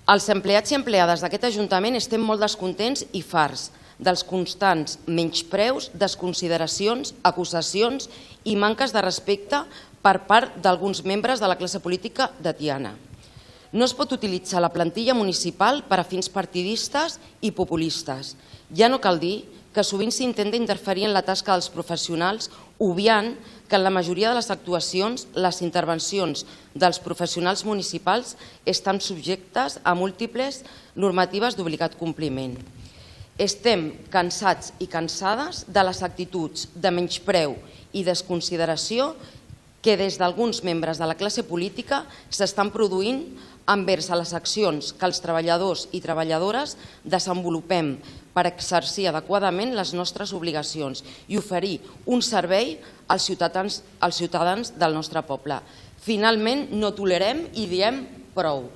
Els empleats i empleades d'aquest Ajuntament estem molt descontents i farts dels constants menyspreus, desconsideracions, acusacions i manques de respecte per part d'alguns membres de la classe política de Tiana. No es pot utilitzar la plantilla municipal per a fins partidistes i populistes. Ja no cal dir que sovint s'intenta interferir en la tasca dels professionals, obviant que en la majoria de les actuacions les intervencions dels professionals municipals estan subjectes a múltiples normatives d'obligat compliment. Estem cansats i cansades de les actituds de menyspreu i desconsideració que des d'alguns membres de la classe política s'estan produint envers a les accions que els treballadors i treballadores desenvolupem per exercir adequadament les nostres obligacions i oferir un servei als ciutadans del nostre poble. Finalment, no tolerem i diem prou.